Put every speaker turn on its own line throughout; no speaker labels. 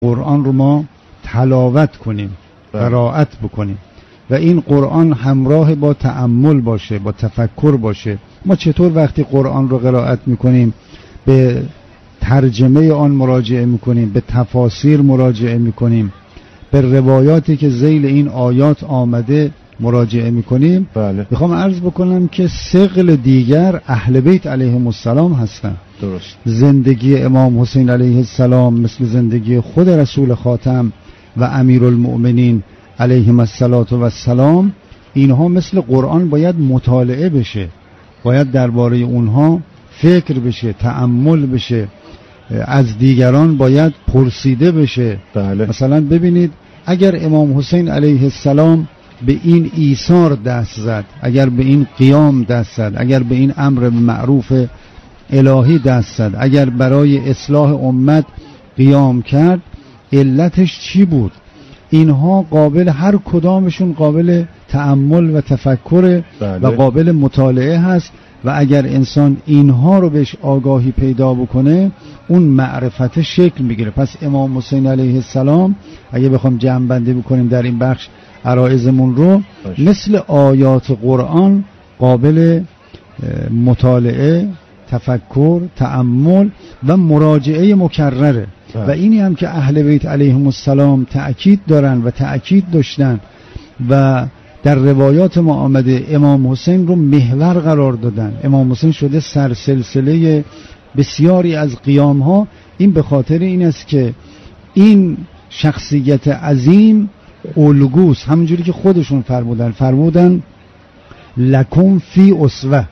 قرآن رو ما تلاوت کنیم، قرائت بکنیم و این قرآن همراه با تأمل باشه، با تفکر باشه. ما چطور وقتی قرآن رو قرائت میکنیم به ترجمه آن مراجعه میکنیم، به تفاسیر مراجعه میکنیم، به روایاتی که ذیل این آیات آمده مراجعه میکنیم.
بله.
میخوام عرض بکنم که ثقل دیگر اهل بیت علیهم السلام هستن.
درست.
زندگی امام حسین علیه السلام مثل زندگی خود رسول خاتم و امیرالمؤمنین علیهم السلام، اینها مثل قرآن باید مطالعه بشه، باید درباره اونها فکر بشه، تأمل بشه، از دیگران باید پرسیده بشه.
بله.
مثلا ببینید اگر امام حسین علیه السلام به این ایثار دست زد، اگر به این قیام دست زد، اگر به این امر معروف الهی دست زد، اگر برای اصلاح امت قیام کرد، علتش چی بود؟ اینها قابل، هر کدامشون قابل تأمل و تفکر و قابل مطالعه هست و اگر انسان اینها رو بهش آگاهی پیدا بکنه اون معرفت شکل میگیره. پس امام حسین علیه السلام اگه بخوام جمع بندی بکنیم در این بخش عرایضمون رو، مثل آیات قرآن قابل مطالعه، تفکر، تأمل و مراجعه مکرره. و اینی هم که اهل بیت علیهم السلام تأکید دارن و تأکید داشتن و در روایات ما آمده امام حسین رو محور قرار دادن. امام حسین شده سرسلسله بسیاری از قیام ها. این به خاطر این است که این شخصیت عظیم الگوست، همونجوری که خودشون فرمودن لکم فی اسوه،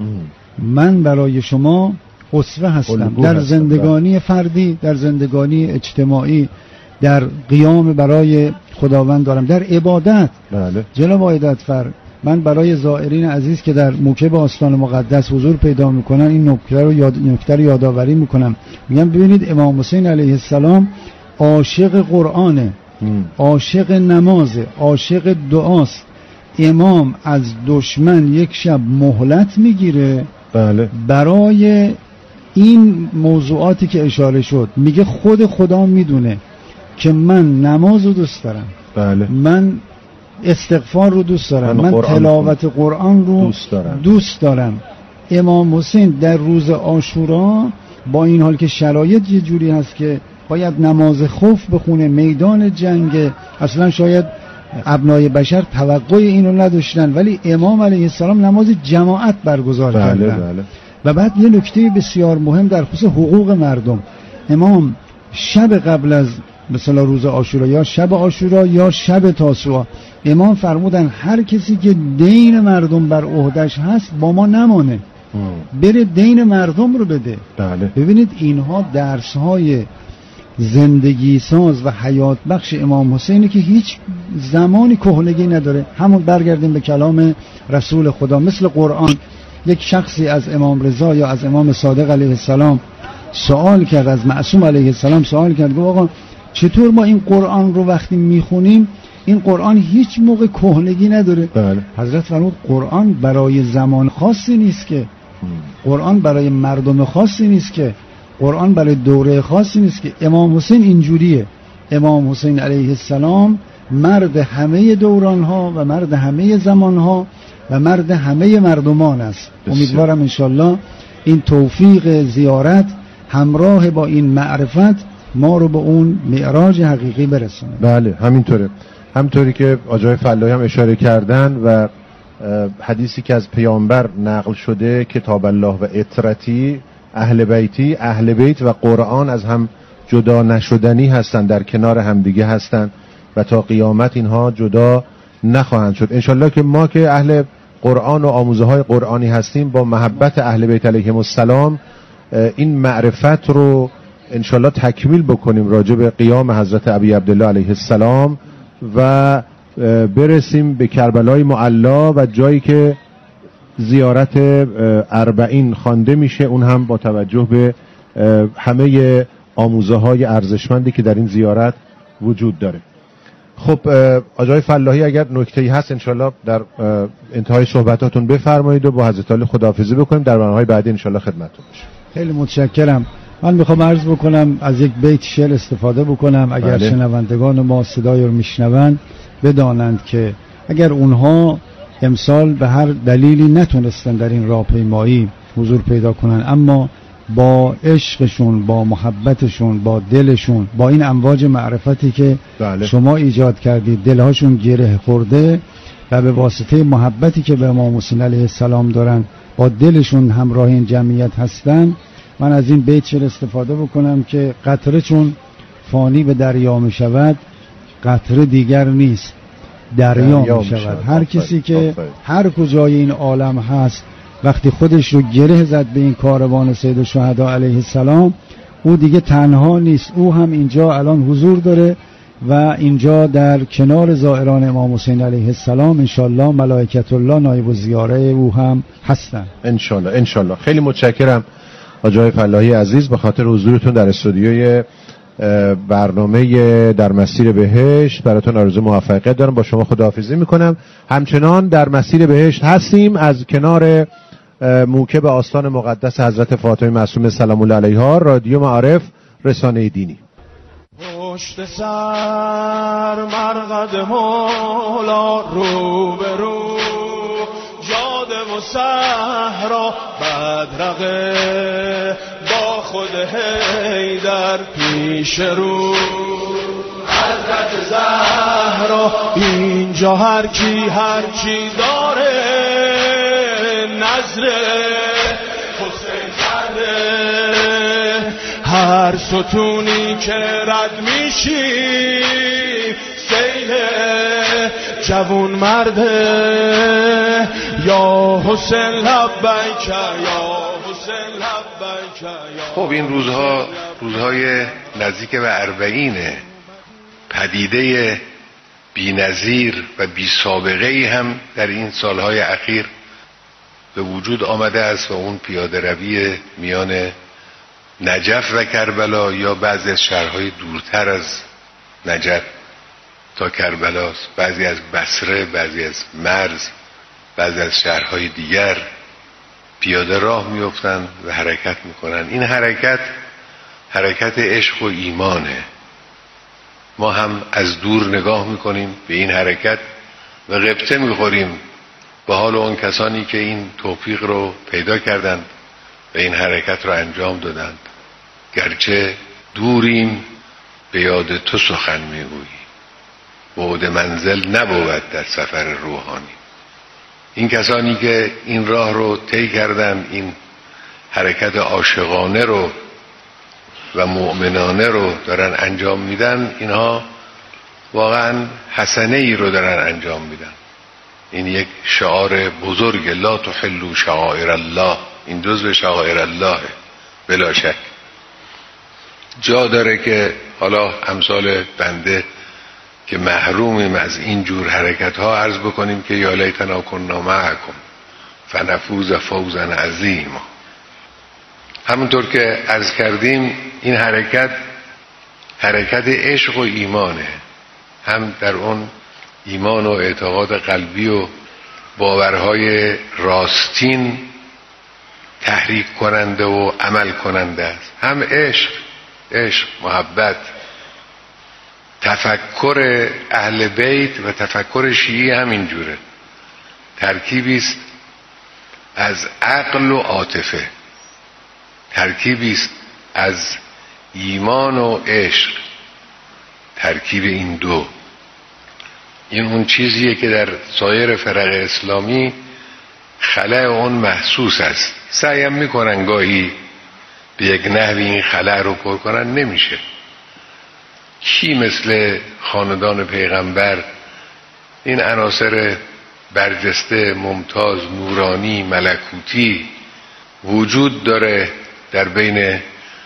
من برای شما اسوه هستم در زندگانی فردی، در زندگانی اجتماعی، در قیام برای خداوند دارم، در عبادت.
بله.
جناب عایدتفر، من برای زائرین عزیز که در موکب آستان مقدس حضور پیدا میکنن این نکته رو یادآوری میکنم. میگم ببینید امام حسین علیه السلام عاشق قرآنه، عاشق نمازه، عاشق دعاست. امام از دشمن یک شب مهلت میگیره.
بله.
برای این موضوعاتی که اشاره شد، میگه خود خدا میدونه که من نماز رو دوست دارم.
بله.
من استغفار رو دوست دارم، من تلاوت قرآن رو دوست دارم. امام حسین در روز عاشورا با این حال که شرایط یه جوری هست که باید نماز خوف بخونه، میدان جنگ، اصلا شاید ابنای بشر توقع اینو نداشتن، ولی امام علیه السلام نماز جماعت برگزار کردن.
بله.
و بعد یه نکته بسیار مهم در خصوص حقوق مردم، امام شب قبل از مثلا روز عاشورا یا شب عاشورا یا شب تاسوعا، امام فرمودن هر کسی که دین مردم بر عهده‌اش هست با ما نمانه، بره دین مردم رو بده.
بله.
ببینید اینها درس‌های زندگی ساز و حیات بخش امام حسینی که هیچ زمانی کهنگی نداره. همون برگردیم به کلام رسول خدا، مثل قرآن یک شخصی از امام رضا یا از امام صادق علیه السلام سوال کرد، از معصوم علیه السلام سوال کرد، گفت آقا چطور ما این قرآن رو وقتی میخونیم این قرآن هیچ موقع کهنگی نداره؟
بله.
حضرت فرمود قرآن برای زمان خاصی نیست که، قرآن برای مردم خاصی نیست که، قرآن برای دوره خاصی نیست که. امام حسین اینجوریه. امام حسین علیه السلام مرد همه دورانها و مرد همه زمانها و مرد همه مردمان است. امیدوارم انشالله این توفیق زیارت همراه با این معرفت ما رو به اون معراج حقیقی برسونه.
بله همینطوره. همطوری که آقای فلاحی هم اشاره کردن و حدیثی که از پیامبر نقل شده، کتاب الله و اطرتی اهل بیتی، اهل بیت و قرآن از هم جدا نشدنی هستند، در کنار هم دیگه هستند و تا قیامت اینها جدا نخواهند شد. انشالله که ما که اهل قرآن و آموزه های قرآنی هستیم، با محبت اهل بیت علیهم السلام این معرفت رو انشالله تکمیل بکنیم راجع به قیام حضرت ابی عبدالله علیه السلام و برسیم به کربلای معلا و جایی که زیارت 40 خوانده میشه، اون هم با توجه به همه آموزه های ارزشمندی که در این زیارت وجود داره. خب آقای فلاحی اگر نکته‌ای هست انشالله در انتهای صحبتاتون بفرمایید و با حضرت علی خداحافظی بکنیم، در برنامه‌های بعدی انشالله خدمتتون باشیم.
خیلی متشکرم. من میخوام عرض بکنم از یک بیت شعر استفاده بکنم اگر
بله.
شنوندگان ما صدای رو میشنوند بدانند که اگر اونها امسال به هر دلیلی نتونستن در این راهپیمایی حضور پیدا کنن، اما با عشقشون، با محبتشون، با دلشون، با این امواج معرفتی که
بله.
شما ایجاد کردید دلهاشون گره خورده و به واسطه محبتی که به امام حسین علیه السلام دارن با دلشون همراه این جمعیت هستن، من از این بیت شعر استفاده بکنم که قطره چون فانی به دریا می شود، قطره دیگر نیست دریا می شود. هر کسی که هر کجای این عالم هست وقتی خودش رو گره زد به این کاروان سید الشهدا علیه السلام، او دیگه تنها نیست، او هم اینجا الان حضور داره و اینجا در کنار زائران امام حسین علیه السلام انشالله ملائکت الله نایب الزیاره او هم هستن
انشالله. خیلی متشکرم آقای فلاحی عزیز به خاطر حضورتون در استودیوی برنامه در مسیر بهشت. براتون آرزو موفقیت دارم. با شما خداحافظی میکنم. همچنان در مسیر بهشت هستیم از کنار موکب آستان مقدس حضرت فاطمه معصومه سلام الله علیها. رادیو معارف، رسانه دینی.
پشت سر مرقد مولا، رو به رو جاده و صحرا، بدرقه با خود حیدر پیش رو حضرت زهرا. اینجا هر کی داره نظر حسین کرده، هر ستونی که رد میشی سیل جوون مرده. یا حسین لبیک، یا حسین لبیک.
خب این روزهای نزدیک به 40 پدیده بی‌نظیر و بی سابقه‌ای هم در این سالهای اخیر به وجود آمده است و اون پیاده روی میان نجف و کربلا یا بعضی از شهرهای دورتر از نجف تا کربلاست، بعضی از بصره، بعضی از مرز، بعضی از شهرهای دیگر پیاده راه میافتند و حرکت میکنن. این حرکت عشق و ایمانه. ما هم از دور نگاه میکنیم به این حرکت و غبطه میخوریم به حال اون کسانی که این توفیق رو پیدا کردند و این حرکت رو انجام دادند. گرچه دوریم به یاد تو سخن میگویی، بعد منزل نبود در سفر روحانی. این کسانی که این راه رو طی کردن، این حرکت عاشقانه رو و مؤمنانه رو دارن انجام میدن، اینها واقعا حسنه ای رو دارن انجام میدن. این یک شعار بزرگ، لا تحلوا شعائر الله، این جزو شعائر الله بلا شک. جا داره که حالا امثال بنده که محرومیم از این جور حرکت ها عرض بکنیم که یا لیتنا کنا معکم فنفوز فوزا عظیما. همونطور که عرض کردیم این حرکت عشق و ایمانه، هم در اون ایمان و اعتقاد قلبی و باورهای راستین تحریک کننده و عمل کننده است، هم عشق، محبت، تفکر اهل بیت و تفکر شیعی همینجوره. ترکیبی است از عقل و عاطفه، ترکیبی است از ایمان و عشق. ترکیب این دو، این اون چیزیه که در سایر فرق اسلامی خلأ اون محسوس است. سعیم میکنن گاهی به یک نحوی این خلأ رو پر کنن، نمیشه. کی مثل خاندان پیغمبر این عناصر برجسته، ممتاز، نورانی، ملکوتی وجود داره در بین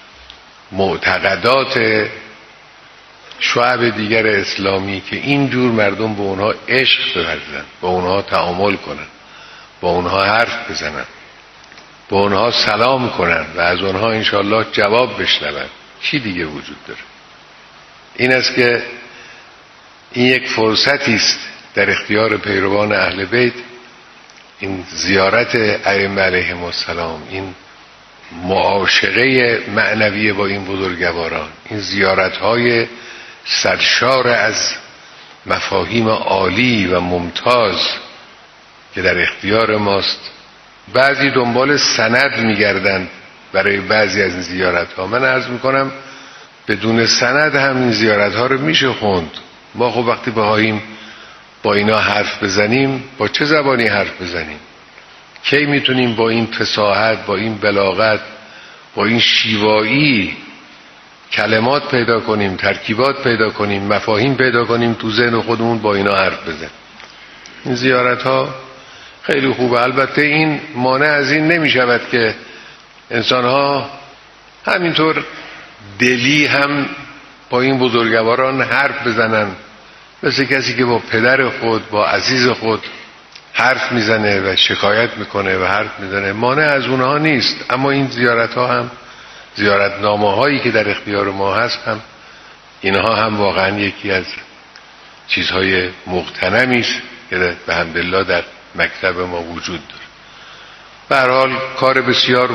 معتقدات شعب دیگر اسلامی که اینجور مردم به اونها عشق بورزن، با اونها تعامل کنن، با اونها حرف بزنن، با اونها سلام کنن و از اونها انشالله جواب بشنون. چی دیگه وجود داره؟ این است که این یک فرصتی است در اختیار پیروان اهل بیت، این زیارت ائمه علیهم السلام، این معاشقه معنوی با این بزرگواران، این زیارت‌های سرشار از مفاهیم عالی و ممتاز که در اختیار ماست. بعضی دنبال سند می‌گردند برای بعضی از این زیارت‌ها. من عرض می‌کنم بدون سند هم این زیارت‌ها رو میشه خوند. ما خب وقتی بخواهیم با اینا حرف بزنیم، با چه زبانی حرف بزنیم؟ کی میتونیم با این فصاحت، با این بلاغت، با این شیوایی کلمات پیدا کنیم، ترکیبات پیدا کنیم، مفاهیم پیدا کنیم تو ذهن خودمون با اینا حرف بزنیم؟ این زیارت‌ها خیلی خوبه. البته این مانع از این نمیشود که انسان‌ها همینطور دلی هم با این بزرگواران حرف بزنن، مثل کسی که با پدر خود، با عزیز خود حرف میزنه و شکایت میکنه و حرف میزنه. مانع از اونها نیست. اما این زیارت‌ها هم، زیارتنامه‌هایی که در اختیار ما هست هم، اینها هم واقعا یکی از چیزهای مغتنمی است که به حمدالله در مکتب ما وجود داره. به هر حال کار بسیار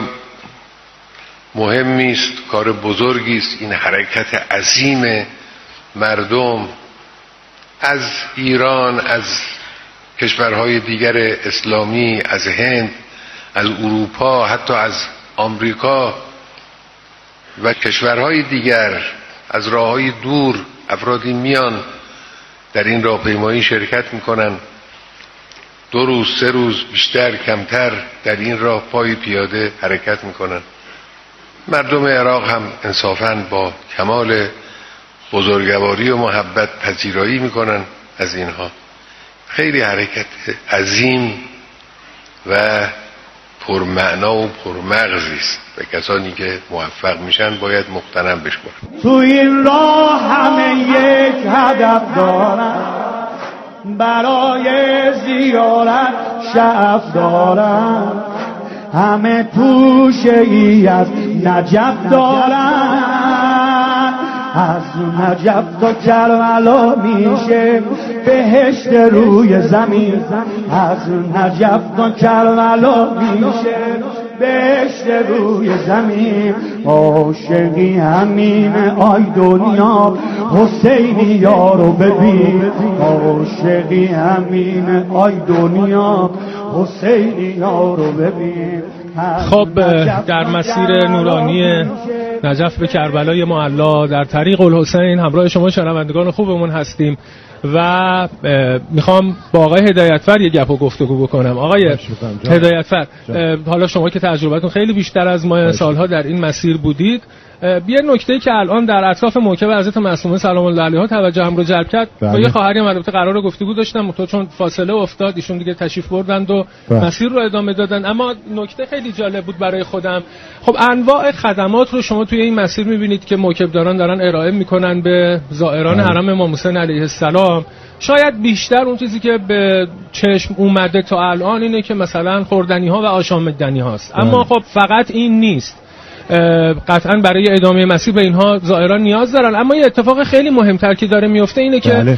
مهمی است، کار بزرگی است این حرکت عظیم مردم از ایران، از کشورهای دیگر اسلامی، از هند، از اروپا، حتی از آمریکا و کشورهای دیگر، از راههای دور افرادی میان در این راهپیمایی شرکت میکنن. 2 روز 3 روز بیشتر کمتر در این راه پای پیاده حرکت میکنن. مردم عراق هم انصافاً با کمال بزرگواری و محبت پذیرایی میکنن از اینها. خیلی حرکت عظیم و پرمعنا و پرمغزی است و کسانی که موفق میشن باید مغتنم بشمارن.
تو این راه همه یک هدف دارن، برای زیارت شعف دارن، همه توشه ای از نجف دارن، از نجف تا کربلا میشه بهشت روی زمین، از نجف تا کربلا میشه بهشت روی زمین. عاشقی همین آی دنیا حسینی یارو ببین، عاشقی همین آی دنیا حسینی یارو ببین.
خب در مسیر نورانی نجف به کربلای معلا در طریق الحسین همراه شما شنوندگان خوبمون هستیم و میخوام با آقای هدایتفر یه گپ و گفتگو بکنم. آقای هدایتفر، حالا شما که تجربتون خیلی بیشتر از ما سالها در این مسیر بودید، یه نکته‌ای که الان در اطراف موکب حضرت معصومه سلام الله علیها توجهم رو جلب کرد. با یه خواهری البته قرار گفتگو داشتم، تو چون فاصله افتاد ایشون دیگه تشریف بردند و مسیر رو ادامه دادن. اما نکته خیلی جالب بود برای خودم. خب انواع خدمات رو شما توی این مسیر می‌بینید که موکبداران دارن ارائه میکنن به زائران حرم امام حسین علیه السلام. شاید بیشتر اون چیزی که به چشم اومده تا الان اینه که مثلا خوردنی‌ها و آشامیدنی هاست. اما خب فقط این نیست. قطعا برای ادامه مسیر به اینها زائران نیاز دارن. اما یه اتفاق خیلی مهمتر که داره میفته اینه که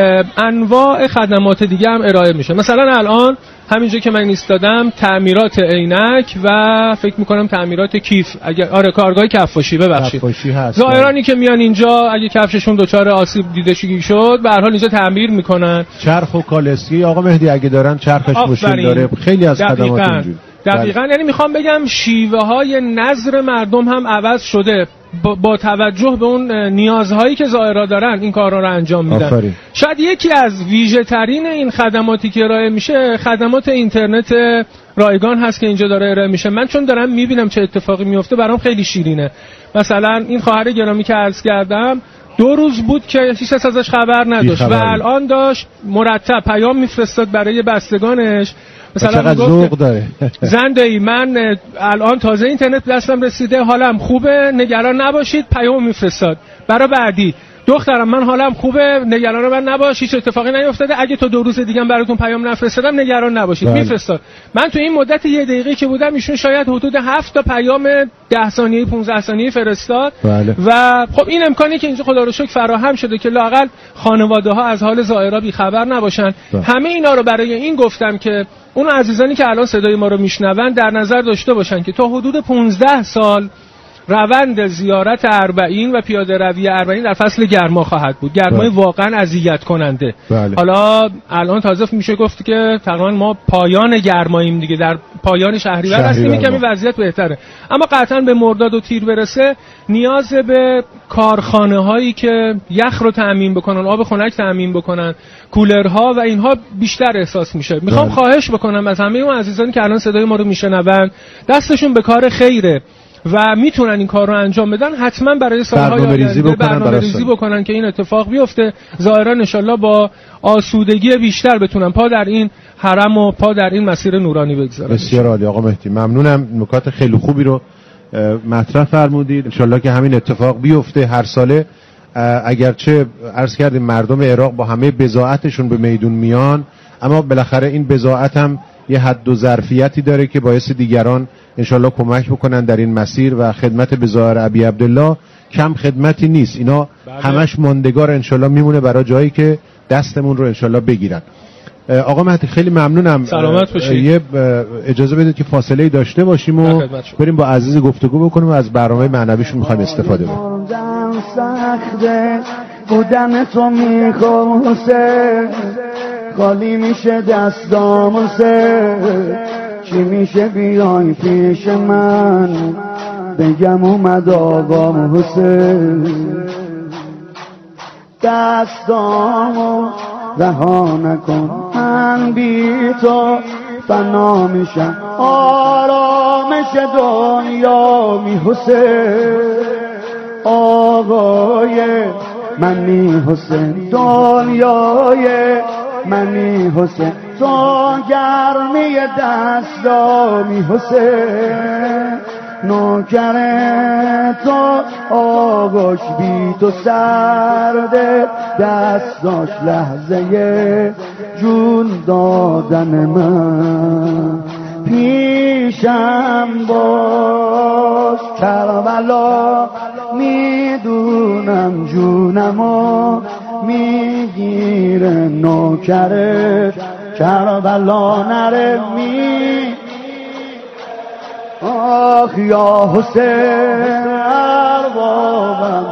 انواع خدمات دیگه هم ارائه میشه. مثلا الان همینجا که من ایستادم تعمیرات عینک و فکر میکنم تعمیرات کیف، اگر کارگاه کفاشی، ببخشید زائرانی که میان اینجا اگه کفششون دچار آسیب دیدگی شد به هر حال اینجا تعمیر میکنن.
چرخ و کالسکی آقا مهدی اگه دارن چرخش مشکل داره، خیلی از خدمات اینجوری.
دقیقاً یعنی میخوام بگم شیوه های نظر مردم هم عوض شده با توجه به اون نیازهایی که زائرها دارن این کارا رو انجام میدن. شاید یکی از ویژه ترین این خدماتی که ارائه میشه خدمات اینترنت رایگان هست که اینجا داره ارائه میشه. من چون دارم میبینم چه اتفاقی میفته برام خیلی شیرینه. مثلا این خواهر گرامی که عرض کردم 2 روز بود که هیچ کس ازش خبر نداشت و الان داشت مرتب پیام میفرستاد برای بستگانش. مثلا ذوق داره زنده‌ای من الان تازه اینترنت دستم رسیده، حالم خوبه، نگران نباشید. پیام میفرستاد برای بعدی: دخترم من حالم خوبه، نگران من نباشید، هیچ اتفاقی نیفتاده، اگه تو 2 روز دیگه براتون پیام نفرستادم نگران نباشید. میفرستاد. من تو این مدت 1 دقیقه که بودم ایشون شاید حدود 7 تا پیام 10 ثانیه‌ای 15 ثانیه‌ای فرستاد. و خب این امکانی که اینجا خدا رو شکر فراهم شده که لااقل خانواده‌ها از حال زائرها بی خبر نباشن. همه اینا رو برای این گفتم که اون عزیزانی که الان صدای ما رو میشنون در نظر داشته باشن که تا حدود 15 سال روند زیارت اربعین و پیاده روی اربعین در فصل گرما خواهد بود، گرمای واقعا اذیت کننده. حالا الان تازه میشه گفت که تقریبا ما پایان گرماییم دیگه، در پایان شهریور هستیم، کمی وضعیت بهتره، اما قطعا به مرداد و تیر برسه نیاز به کارخانه هایی که یخ رو تامین بکنن، آب خنک تامین بکنن، کولرها و اینها بیشتر احساس میشه. میخوام خواهش بکنم از همه اون عزیزانی که الان صدای ما رو میشنون دستشون به کار خیره و میتونن این کار رو انجام بدن، حتما برای سالهای آینده برنامه‌ریزی بکنن که این اتفاق بیفته. ظاهرا ان شاءالله با آسودگی بیشتر بتونن پا در این حرم و پا در این مسیر نورانی بگذارن.
بسیار عالی آقا مهدی، ممنونم، نکات خیلی خوبی رو مطرح فرمودید. ان شاءالله که همین اتفاق بیفته هر ساله. اگرچه عرض کردیم مردم عراق با همه بضاعتشون به میدون میان، اما بالاخره این بضاعت هم یه حد و ظرفیتی داره که باعث دیگران انشالله کمک بکنن در این مسیر و خدمت به ظاهر ابی عبدالله کم خدمتی نیست. اینا همش ماندگار انشالله میمونه برای جایی که دستمون رو انشالله بگیرن. آقا مهدی خیلی ممنونم.
سلامت باشید.
یه اجازه بدید که فاصله داشته باشیم و بریم با عزیز گفتگو بکنیم و از برنامه معنویشون میخوایم استفاده کنیم.
بودن تو میخواسته خالی میشه دستام چی میشه بیای پیش من بگم اومد آقام حسین دستامو رها نکن من بی تو فنا میشم آرامش دنیا می حسین آقای منی حسین دنیای منی حسین تو گرمی دستامی حسین نوکر تو آغاش بی تو سرده دستاش لحظه جون دادن من پیشم باش کربلا میدونم جونمو میگیره نوکرت کربلا نره آخ یا حسین اربابم.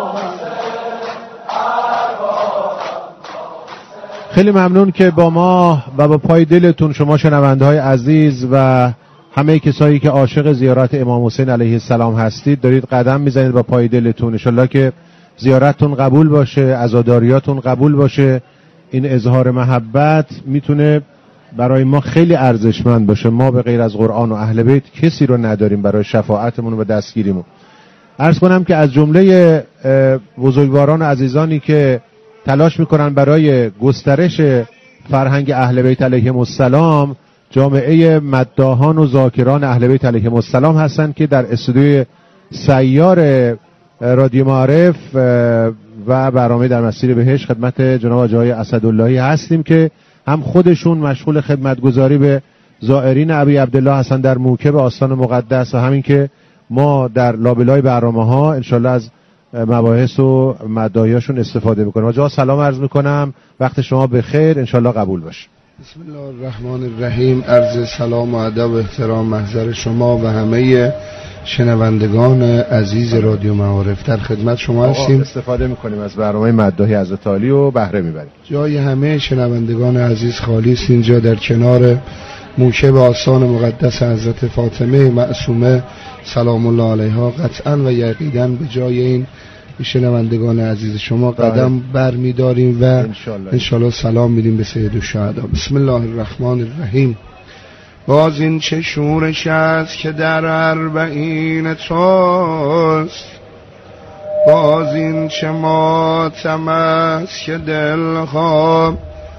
خیلی ممنون که با ما و با پای دلتون شما شنونده های عزیز و همه کسایی که عاشق زیارت امام حسین علیه السلام هستید دارید قدم میزنید با پای دلتون. انشالله که زیارتتون قبول باشه، عزاداریاتون قبول باشه. این اظهار محبت میتونه برای ما خیلی ارزشمند باشه. ما به غیر از قرآن و اهل بیت کسی رو نداریم برای شفاعتمون و دستگیریمون. عرض کنم که از جمله بزرگواران و عزیزانی که تلاش میکنن برای گسترش فرهنگ اهل بیت علیهم السلام جامعه مداحان و ذاکران اهل بیت علیهم السلام هستن که در استودیوی سیار رادیو معارف و برنامه در مسیر بهشت خدمت جناب آقای اسداللهی هستیم که هم خودشون مشغول خدمتگزاری به زائرین ابی عبدالله هستن در موکب آستان مقدس و همین که ما در لابلای برنامه‌ها انشالله از مباحث و مداحیاشون استفاده میکنیم. آقا سلام عرض میکنم، وقت شما بخیر، انشالله قبول باشه.
بسم الله الرحمن الرحیم. عرض سلام و ادب و احترام محضر شما و همه شنوندگان عزیز رادیو معارف. در خدمت شما هستیم.
استفاده میکنیم از برنامه مداحی حضرت عالی و بهره میبریم.
جای همه شنوندگان عزیز خالی است. اینجا در کنار موکب آستان مقدس حضرت فاطمه معصومه سلام الله علیها قطعا و یقینا به جای این شنوندگان عزیز شما قدم برمی‌داریم و انشالله سلام میدیم به سید الشهدا. بسم الله الرحمن الرحیم. باز این چه شورش است که در اربعین توست، باز این چه ماتم است که دلها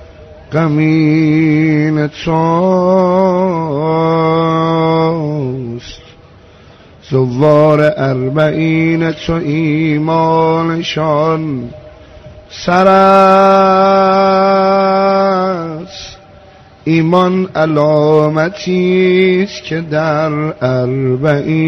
غمین توست. زوار اربعین تو ایمانشان سر است، ایمان علامتی است که در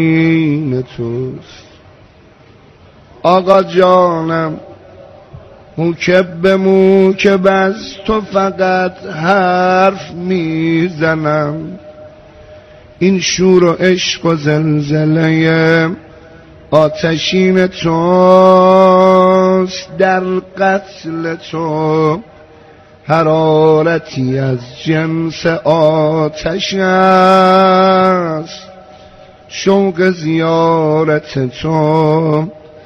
اربعین توست. آقا جانم موکب به موکب از تو فقط حرف میزنم، این شور و عشق و زلزله آتشین توست، در قتل تو حرارتی از جنس آتش است، شوق زیارت تو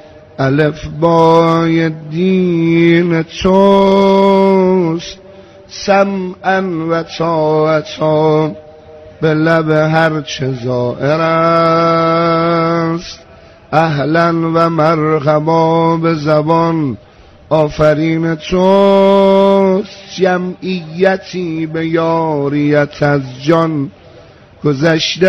الفبای دین توست، سمعا و طاعتا به لب هر چه زائر است، اهلا و مرحبا به زبان آفرین توست، جمعیتی به یاریت از جان گذشته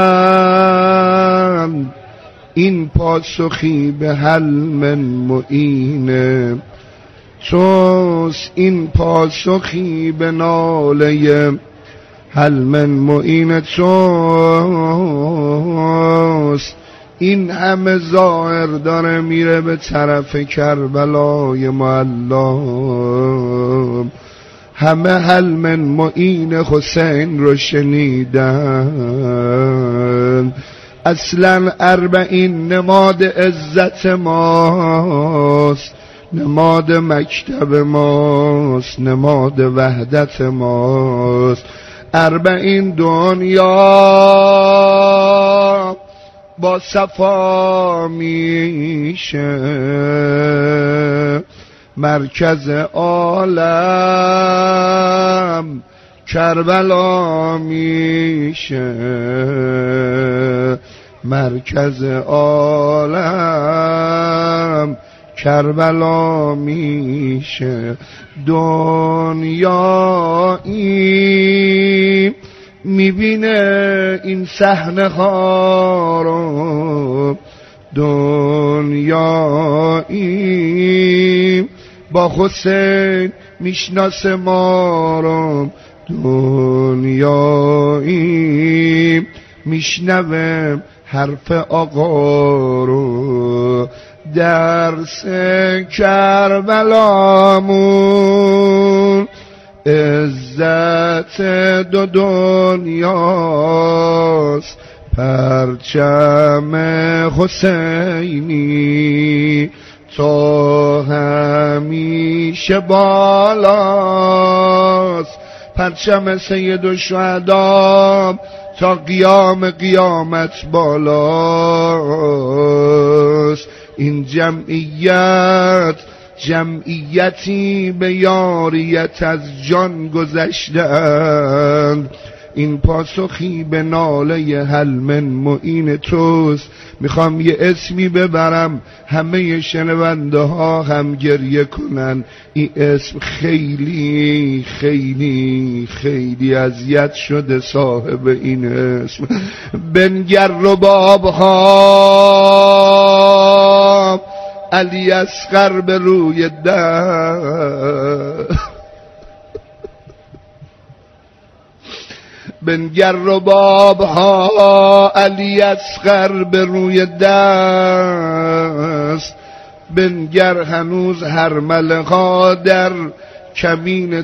اند، این پاسخی به هل من معین توست، این پاسخی به ناله هل من معین توست. این همه ظاهر داره میره به طرف کربلای معلم، همه هل من معین حسین رو شنیدن. اصلا اربعین نماد عزت ماست، نماد مکتب ماست، نماد وحدت ماست. اربعین دنیا با صفا میشه، مرکز عالم کربلا میشه، مرکز عالم کربلا میشه. دنیایی میبینه این صحنه ها رو، دنیایی با حسین میشناسه ما رو، دنیایی میشنوه حرف آقا رو. درس کربلامون عزت دو دنیاست، پرچم حسینی تا همیشه بالاست، پرچم سید الشهدا تا قیام قیامت بالاست. این جمعیت جمعیتی به یاریت از جان گذشتند، این پاسخی به ناله هل من معین توست. میخوام یه اسمی ببرم همه شنونده ها هم گریه کنن، این اسم خیلی خیلی خیلی اذیت شده صاحب این اسم. بنگر رباب ها علی اصغر به روی در، بنگر رباب ها علی اصغر به روی دست، بنگر هنوز هرمله ها در کمین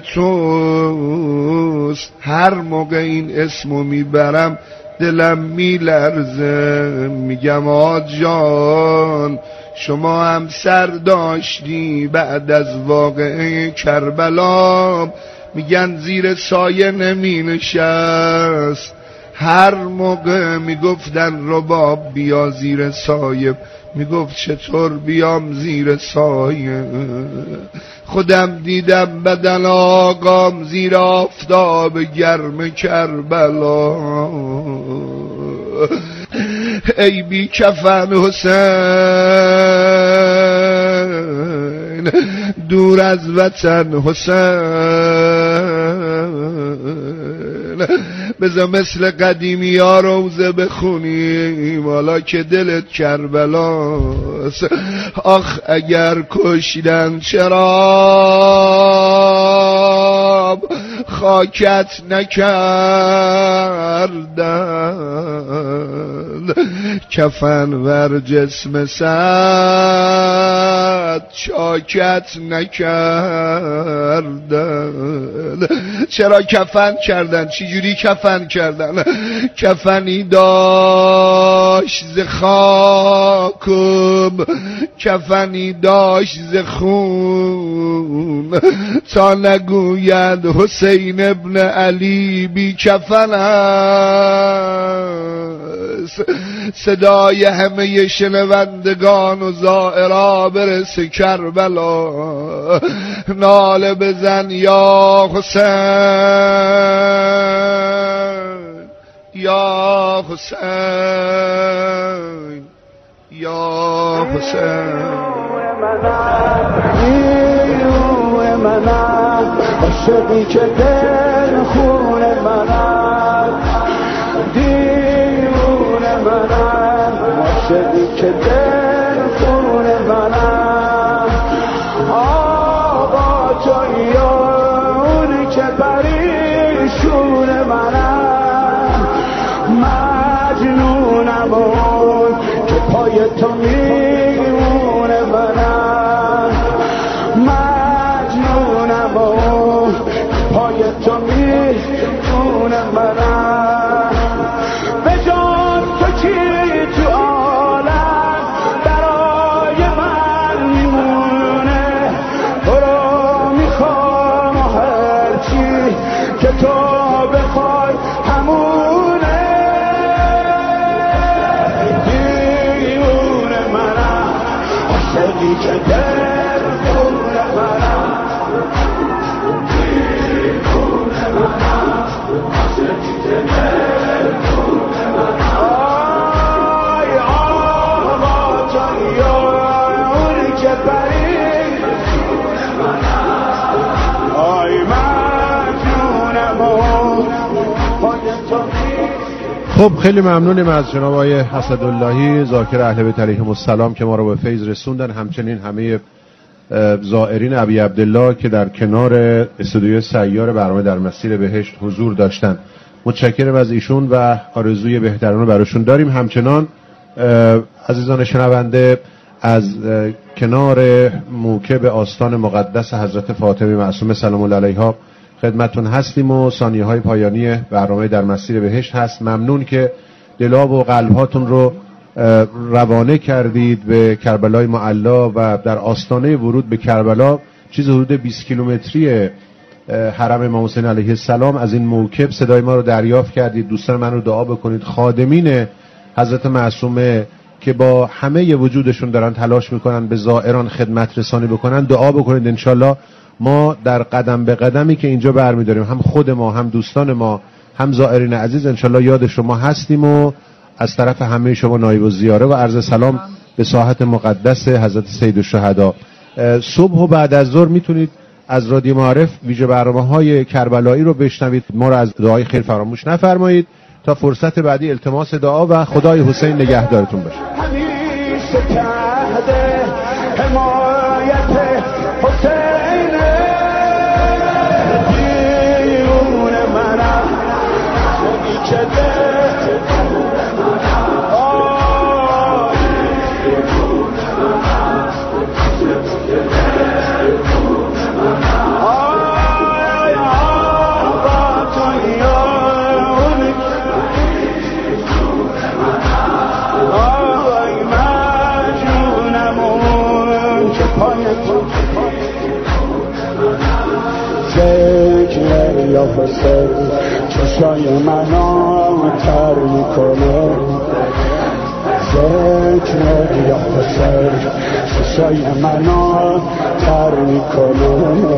توست. هر موقع این اسمو میبرم دلم میلرزه، میگم آج جان شما هم سر داشتی بعد از واقعه کربلا، میگن زیر سایه نمی نشست. هر موقع میگفتن رباب بیا زیر سایه، میگفت چطور بیام زیر سایه؟ خودم دیدم بدن آقام زیر آفتاب گرم کربلا. ای بی کفن حسین، دور از وطن حسین، بذار مثل قدیمی ها روزه بخونیم حالا که دلت کربلاست. آخ اگر کشیدن چرا خاکت نکردن، کفن ور جسم سعد چاکت نکردن. چرا کفن کردن؟ چجوری کفن کردن؟ کفنی داشت ز خاکم، کفنی داشت ز خون، تا نگوید حسین ابن علی بی کفن است. صدای همه شنوندگان و زائرا برسه کربلا، ناله بزن یا حسین، یا حسین، یا حسین.
نیروی منم عاشقی که دل خون منم، دیوونه منم عاشقی که دل خون منم. آقا تویی اونی که پریشون منم، مجنونم اون که پای تو میمونه منم، مجنونم اون پای تو میمونه منم. به جان تو کی تو عالم برای من میمونه، تو رو میخوام و هرچی که تو بخوای همونه. دیوونه منم عاشقی که دل خون منم، دیوونه منم عاشقی که دل خون منم. آی آقا تویی اونی که پریشون منم، آی مجنونم اون پای تو.
خب خیلی ممنونیم از جناب آقای اسداللهی ذاکر اهل بیت علیهم السلام که ما رو به فیض رسوندن، همچنین همه زائرین ابی عبدالله که در کنار استودیوی سیار برنامه در مسیر بهشت حضور داشتن. متشکرم از ایشون و آرزوی بهترین رو براشون داریم. همچنان عزیزان شنونده از کنار موکب آستان مقدس حضرت فاطمه معصومه سلام الله علیها خدمتون هستیم و ثانیه های پایانی برنامه در مسیر بهشت هست. ممنون که دلاب و قلبهاتون رو روانه کردید به کربلای معلا و در آستانه ورود به کربلا، چیز حدود 20 کیلومتری حرم امام حسین علیه السلام، از این موکب صدای ما رو دریافت کردید. دوستان من رو دعا بکنید خادمین حضرت معصومه که با همه وجودشون دارن تلاش میکنن به زائران خدمت رسانی بکنن، دعا بکنید انشالله ما در قدم به قدمی که اینجا برمیداریم، هم خود ما هم دوستان ما هم زائرین عزیز، انشالله یاد شما هستیم و از طرف همه شما نایب الزیاره و عرض سلام به ساحت مقدس حضرت سید الشهدا. صبح و بعد از ظهر میتونید از رادیو معارف ویژه برنامه‌های کربلایی رو بشنوید. ما رو از دعای خیر فراموش نفرمایید. تا فرصت بعدی التماس دعا و خدای حسین نگهدارتون باشه.
همیشه کرده حمایت حسین، دیون منم شدی که ذکر یا حسین چشای منو تر میکنه، ذکر یا حسین چشای منو تر میکنه،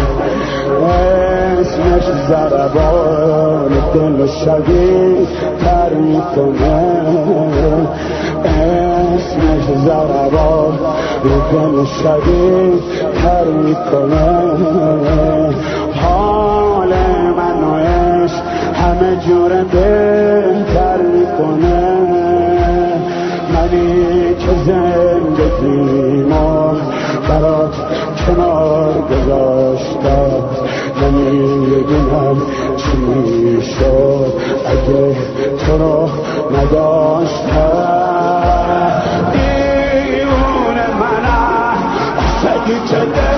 اسمش ضربان دل شدید تر میکنه، اسمش ضربان دل شدید تر میکنه، حال منو عشق همه جور بهتر میکنه، منی که زندگیمو برات کنار گذاشتم، نمیدونم چی میشد اگه تو رو نداشتم. که چه